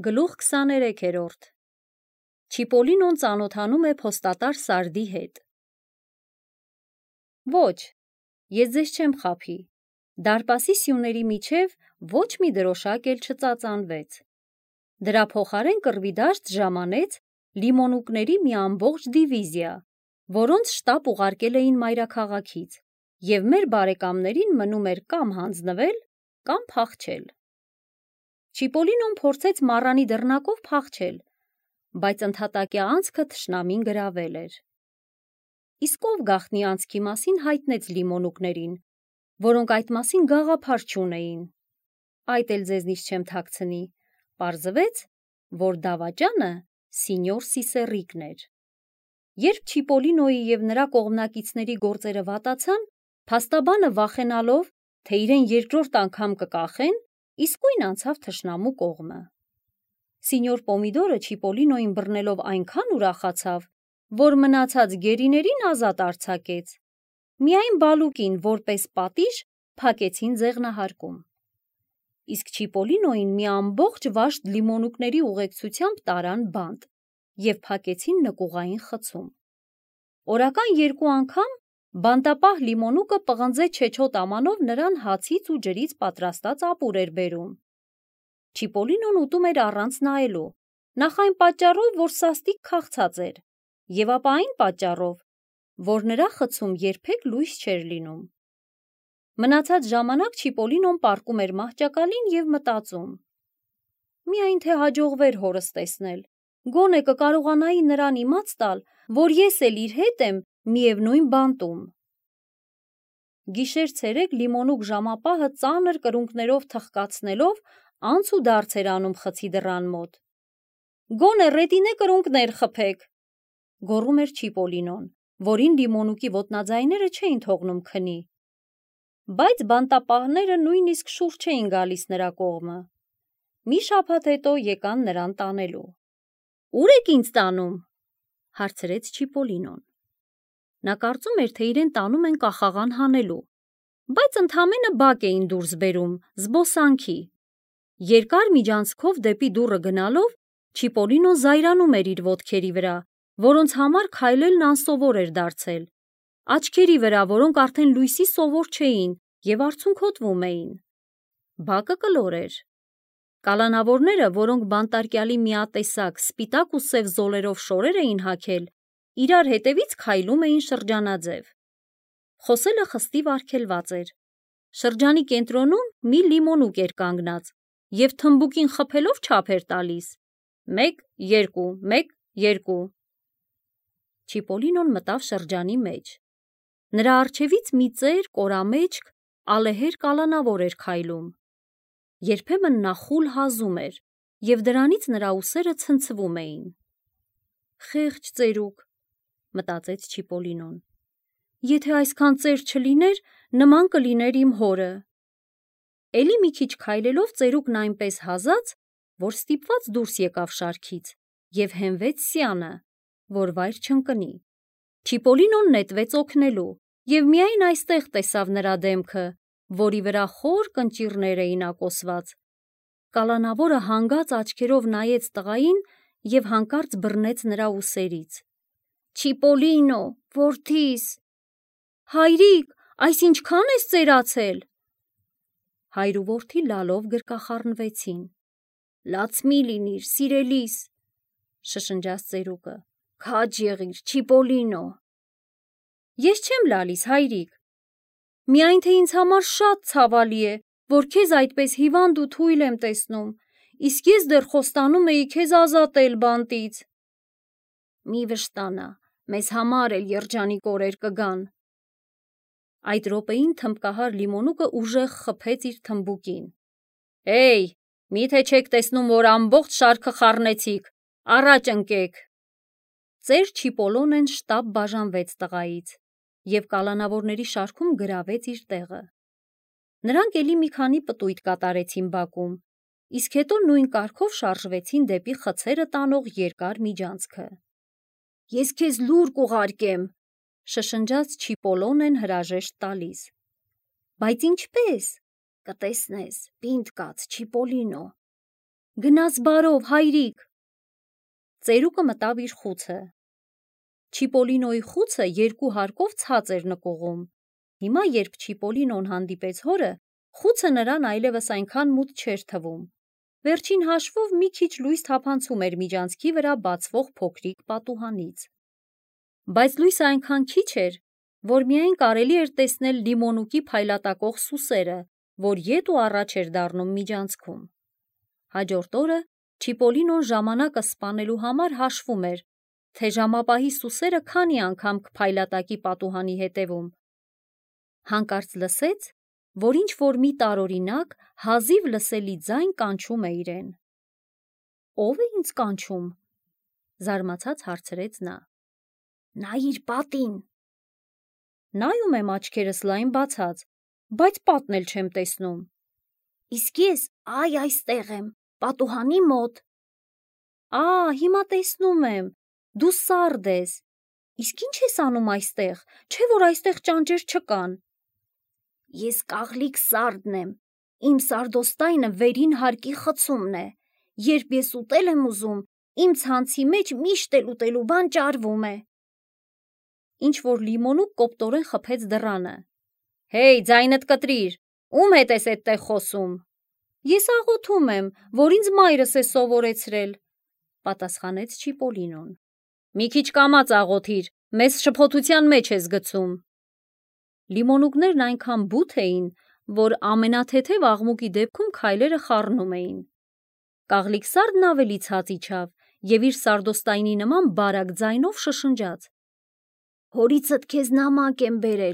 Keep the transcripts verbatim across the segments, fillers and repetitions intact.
Գլուխ քսաներեքերորդ Չիպոլինոն ծանոթանում է փոստատար Սարդի հետ։ Ոչ, ես ձեզ չեմ խաբի, դարպասի սյուների միջև ոչ մի դրոշակ էլ չծածանվեց։ Դրա փոխարեն կռվի դաշտ ժամանեց լիմոնուկների մի ամբողջ դիվիզիա, որոնց շտաբ ուղարկել էին մայրաքաղաքից, և մեր բարեկամներին մնում էր կամ հանձնվել, կամ փախչել։ Չիպոլինոն փորձեց մառանի դռնակով փախչել, բայց ընդհատակյա անցքը թշնամին գրավել էր։ Իսկ ով գաղտնի անցքի մասին հայտնեց լիմոնուկներին, որոնք այդ մասին գաղափար չունեին։ Այդ էլ ձեզնից չեմ թաքցնի, պարզվեց, որ դավաճանը սինյոր Սիսեռիկն էր։ Երբ Չիպոլինոյի և նրա կողմնակիցների գործերը վատացան, փաստաբանը վախենալով, թե իրեն երկրորդ անգամ կկախեն, իսկույն անցավ թշնամու կողմը։ Սինյոր Պոմիդորը Չիպոլինոյին բռնելով այնքան ուրախացավ, որ մնացած գերիներին ազատ արձակեց։ Միայն Բալուկին որպես պատիժ փակեցին ձեղնահարկում։ Իսկ Չիպոլինոյին մի ամբողջ վաշտ լիմոնուկների ուղեկցությամբ տարան բանտ և փակեցին նկուղային խցում։ Օրական երկու անգամ բանտապահ լիմոնուկը պղնձե չեչոտ ամանով նրան հացից ու ջրից պատրաստած ապուր էր բերում։ Չիպոլինոն ուտում էր առանց նայելու, նախ այն պատճառով, որ սաստիկ քաղցած էր, և ապա այն պատճառով, որ նրա խցում երբեք լույս չէր լինում։ Մնացած ժամանակ Չիպոլինոն պառկում էր մահճակալին և մտածում. միայն թե հաջողվեր հորս տեսնել, գոնե կկարողանայի նրան իմաց տալ, որ ես էլ իր հետ եմ միևնույն բանտում։ Գիշեր-ցերեկ լիմոնուկ ժամապահը ծանր կրունկներով թխկացնելով անց ու դարձ էր անում խցի դռան մոտ։ «Գոնե ռետինե կրունկներ խփեք», գոռում էր Չիպոլինոն, որին լիմոնուկի ոտնաձայները չէին թողնում քնի։ Բայց բանտապահները նույնիսկ շուռ չէին գալիս նրա կողմը։ Մի շաբաթ հետո եկան նրան տանելու։ «Ո՞ւր եք ինձ տանում», հարցրեց Չիպոլինոն։ Նա կարծում էր, թե իրեն տանում են կախաղան հանելու, բայց ընդամենը բակ էին դուրս բերում, զբոսանքի։ Երկար միջանցքով դեպի դուռը գնալով Չիպոլինոն զայրանում էր իր ոտքերի վրա, որոնց համար քայլելն անսովոր էր դարձել, աչքերի վրա, որոնք արդեն լույսի սովոր չէին և արցունքոտվում էին։ Բակը կլոր էր։ Կալանավորները, որոնք բանտարկյալի միատեսակ սպիտակ ու սև զոլերով շորեր էին հագել, իրար հետևից քայլում էին շրջանաձև։ Խոսելը խստիվ արգելված էր։ Շրջանի կենտրոնում մի լիմոնուկ էր կանգնած և թմբուկին խփելով չափ էր տալիս. «Մեկ, երկու, մեկ, երկու»։ Չիպոլինոն մտավ շրջանի մեջ։ Նրա առջևից մի ծեր, կորամեջք, ալեհեր կալանավոր էր քայլում։ Երբեմն նա խուլ հազում էր, և դրանից նրա ուսերը ցնցվում էին։ «Խեղճ ծերուկ», մտածեց Չիպոլինոն, «եթե այսքան ծեր չլիներ, նման կլիներ իմ հորը»։ Էլի մի քիչ քայլելով ծերուկն այնպես հազաց, որ ստիպված դուրս եկավ շարքից և հենվեց սյանը, որ վայր չընկնի։ Չիպոլինոն նետվեց օգնելու և միայն այստեղ տեսավ նրա դեմքը, որի վրա խոր կնճիռներ էին ակոսված։ Կալանավորը հանգած աչքերով նայեց տղային և հանկարծ բռնեց նրա ուսերից։ «Չիպոլինո, որդիս»։ «Հայրիկ, այս ինչքան ես ծերացել»։ Հայր ու որդի լալով գրկախառնվեցին։ «Լացմի լինիր, սիրելիս», շշնջաց ծերուկը, «քաջ եղիր, Չիպոլինո»։ «Ես չեմ լալիս, հայրիկ, միայն թե ինձ համար շատ ցավալի է, որ քեզ այդպես հիվանդ ու թույլ եմ տեսնում, իսկ ես դեռ խոստանում էի քեզ ազատել բանտից»։ «Մի վշտանա, մեզ համար էլ երջանիկ օրեր կգան»։ Այդ րոպեին թմբկահար լիմոնուկը ուժեղ խփեց իր թմբուկին։ «Հեյ, մի՞թե չեք տեսնում, որ ամբողջ շարքը խառնեցիք, առաջ ընկեք»։ Ծեր Չիպոլոնեն շտապ բաժանվեց տղայից և կալանավորների շարքում գրավեց իր տեղը։ Նրանք էլի մի քանի պտույտ կատարեցին բակում, իսկ հետո նույն կարգով շարժվեցին դեպի խցերը տանող երկար միջանցքը։ «Ես քեզ լուր կուղարկեմ», շշնջաց Չիպոլոնեն հրաժեշտ տալիս։ «Բայց ինչպե՞ս»։ «Կտեսնես, պինդ կաց, Չիպոլինո»։ Գնաս բարով, հայրիկ։ Ծերուկը մտավ իր խուցը։ Չիպոլինոյի խուցը երկու հարկով ցած էր նկուղում։ Հիմա, երբ Չիպոլինոն հանդիպեց հորը, խուցը նրան այլևս այնքան մութ չէր թվում։ Վերջին հաշվով մի քիչ լույս թափանցում էր միջանցքի վրա բացվող փոքրիկ պատուհանից։ Բայց լույսը այնքան քիչ էր, որ միայն կարելի էր տեսնել լիմոնուկի փայլատակող սուսերը, որ ետ ու առաջ էր դառնում միջանցքում։ Հաջորդ օրը Չիպոլինոն ժամանակը սպանելու համար հաշվում էր, թե ժամապահի սուսերը քանի անգամ կփայլատակի պատուհանի հետևում։ Հանկարծ լսեց, որ ինչ-որ մի տարօրինակ, հազիվ լսելի ձայն կանչում է իրեն։ Ո՞վ է ինձ կանչում, զարմացած հարցրեց նա։ Նայիր պատին։ Նայում եմ աչքերս լայն բացած, բայց պատն էլ չեմ տեսնում։ Իսկ ես այ այստեղ եմ, պատուհանի մոտ։ Ա, հիմա տեսնում եմ, դու սարդ ես։ Իսկ ի՞նչ ես անում այստեղ, չէ՞ որ այստեղ ճանճեր չկան։ Ես կաղլիկ սարդն եմ, իմ սարդոստայնը վերին հարկի խցումն է։ Երբ ես ուտել եմ ուզում, իմ ցանցի մեջ միշտ էլ ուտելու բան ճարվում է։ Ինչ-որ լիմոնուկ կոպտորեն խփեց դռանը։ Հեյ, ձայնդ կտրիր, ում հետ ես այդտեղ խոսում։ Ես աղոթում եմ, որ ինձ մայրս է սովորեցրել, պատասխանեց Չիպոլինոն։ Մի քիչ կամաց աղոթիր, մեզ շփոթության մեջ ես գցում։ Լիմոնուկներն այնքան բութ էին, որ ամենաթեթև աղմուկի դեպքում քայլերը խառնում էին։ Կաղլիկ սարդն ավելի ցած իջավ և իր սարդոստայնի նման բարակ ձայնով շշնջաց. Հորիցդ քեզ նամակ եմ բերել։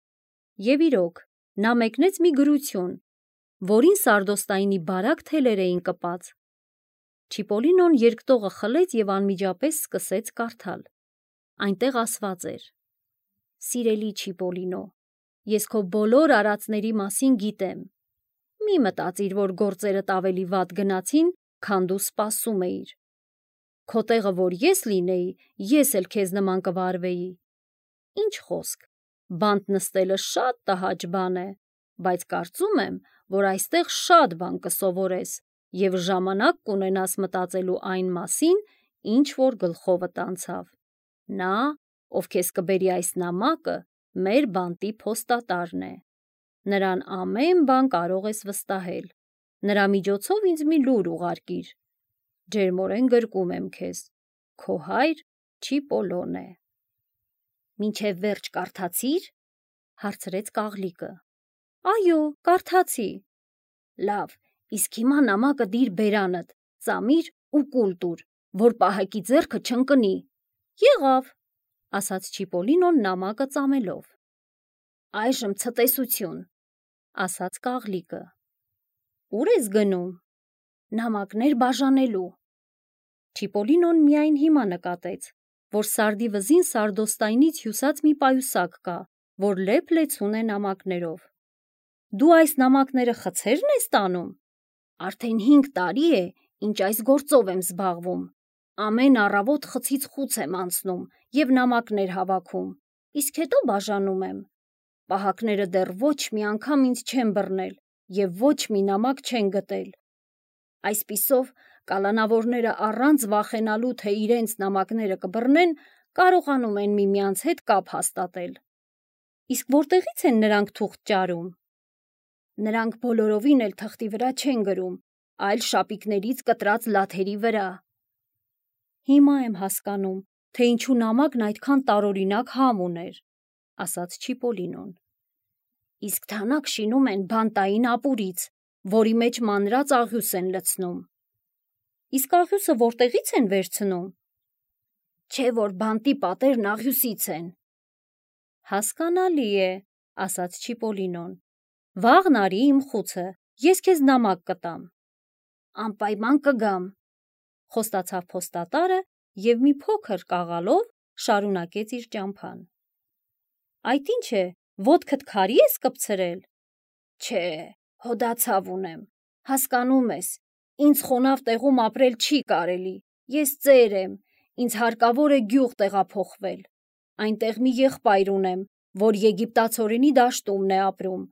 Եվ իրոք, նա մեկնեց մի գրություն, որին սարդոստայնի բարակ թելեր էին կպած։ Չիպոլինոն երկտողը խլեց և անմիջապես սկսեց կարդալ։ Այնտեղ ասված էր. Սիրելի Չիպոլինո, ես քո բոլոր արածների մասին գիտեմ։ Մի մտածիր, որ գործերդ ավելի վատ գնացին, քան դու սպասում էիր։ Քո տեղը որ ես լինեի, ես էլ քեզ նման կվարվեի։ Ինչ խոսք, բանտ նստելը շատ տհաճ բան է, բայց կարծում եմ, որ այստեղ շատ բան կսովորես և ժամանակ կունենաս մտածելու այն մասին, ինչ որ գլխովդ անցավ։ Նա, ով քեզ կբերի այս նամակը, մեր բանտի փոստատարն է։ Նրան ամեն բան կարող ես վստահել։ Նրա միջոցով ինձ մի լուր ուղարկիր։ Ջերմորեն գրկում եմ քեզ։ Քո հայր Չիպոլոնե։ Մինչև վերջ կարդացի՞ր, հարցրեց կաղլիկը։ Այո, կարդացի։ Լավ, իսկ հիմա նամակը դիր բերանդ, ծամիր ու կուլ տուր, որ պահակի ձեռքը չընկնի։ Եղավ, ասաց Չիպոլինոն նամակը ծամելով։ Այժմ ցտեսություն, ասաց կաղլիկը։ Ուր ես գնում։ Նամակներ բաժանելու։ Չիպոլինոն միայն հիմա նկատեց, որ սարդի վզին սարդոստայնից հյուսած մի պայուսակ կա, որ լեփ-լեցուն է նամակներով։ Դու այս նամակները խցե՞ρն ես տանում։ Արդեն հինգ տարի է, ինչ այս գործով եմ զբաղվում։ Ամեն առավոտ խցից խուց եմ անցնում և նամակներ հավաքում, իսկ հետո բաժանում եմ։ Պահակները դեռ ոչ մի անգամ ինձ չեն բռնել և ոչ մի նամակ չեն գտել։ Այսպիսով, կալանավորները առանց վախենալու, թե իրենց նամակները կբռնեն, կարողանում են միմյանց հետ կապ հաստատել։ Իսկ որտեղից են նրանք թուղթ ճարում։ Նրանք բոլորովին էլ թղթի վրա չեն գրում, այլ շապիկներից կտրած լաթերի վրա։ Հիմա եմ հասկանում, թե ինչու նամակն այդքան տարօրինակ համ ուներ, ասաց Չիպոլինոն։ Իսկ թանաք շինում են բանտային ապուրից, որի մեջ մանրած աղյուս են լցնում։ Իսկ աղյուսը որտեղից են վերցնում։ Չէ որ բանտի պատերն աղյուսից են։ Հասկանալի է, ասաց Չիպոլինոն։ Վաղն արի իմ խուցը, ես քեզ նամակ կտամ։ Անպայման կգամ, խոստացավ փոստատարը և մի փոքր կաղալով շարունակեց իր ճամփան։ Այդ ինչ է, ոտքդ քարի ես կպցրել։ Չէ, հոդացավ ունեմ, հասկանում ես, ինձ խոնավ տեղում ապրել չի կարելի, ես ծեր եմ, ինձ հարկավոր է գյուղ տեղափոխվել։ Այնտեղ մի եղբայր ունեմ, որ եգիպտացորենի դաշտումն է ապրում։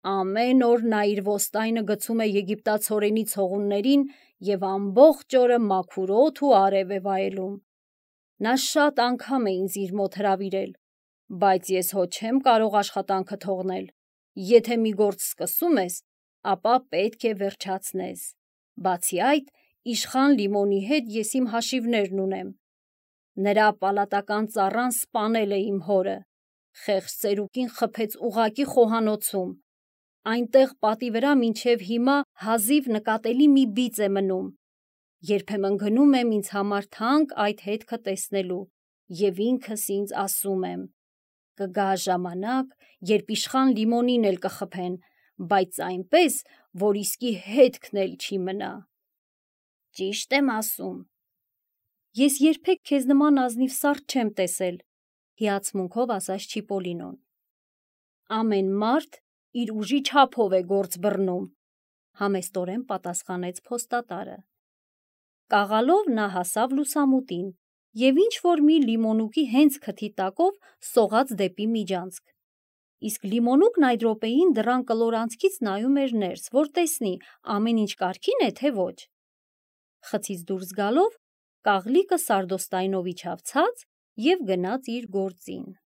Ամեն օր նա իր ոստայնը գցում է եգիպտացորենի ցողուններին և ամբողջ օրը մաքուր օդ ու արև է վայելում։ Նա շատ անգամ է ինձ իր մոտ հրավիրել, բայց ես հո չեմ կարող աշխատանքը թողնել։ Եթե մի գործ սկսում ես, ապա պետք է վերջացնես։ Բացի այդ, իշխան Լիմոնի հետ ես իմ հաշիվներն ունեմ։ Նրա պալատական ծառան սպանել է իմ հորը, խեղճ ծերուկին խփեց ուղղակի խոհանոցում։ Այնտեղ պատի վրա մինչև հիմա հազիվ նկատելի մի բիծ է մնում։ Երբեմն գնում եմ ինձ համար թանկ այդ հետքը տեսնելու և ինքս ինձ ասում եմ. կգա ժամանակ, երբ իշխան Լիմոնին էլ կխփեն, բայց այնպես, որ իսկի հետքն էլ չի մնա։ Ճիշտ եմ ասում։ Ես երբեք քեզ նման ազնիվ սառը չեմ տեսել, հիացմունքով ասաց Չիպոլինոն։ Ամեն մարդ իր ուժի չափով է գործ բռնում, համեստորեն պատասխանեց փոստատարը։ Կաղալով նա հասավ լուսամուտին և ինչ-որ մի լիմոնուկի հենց քթի տակով սողաց դեպի միջանցք։ Իսկ լիմոնուկն այդ րոպեին դռան կլոր անցքից նայում էր ներս, որ տեսնի ամեն ինչ կարգին է, թե ոչ։ Խցից դուրս գալով, կաղլիկը Սարդոստայնով իջավ ցած և գնաց իր գործին։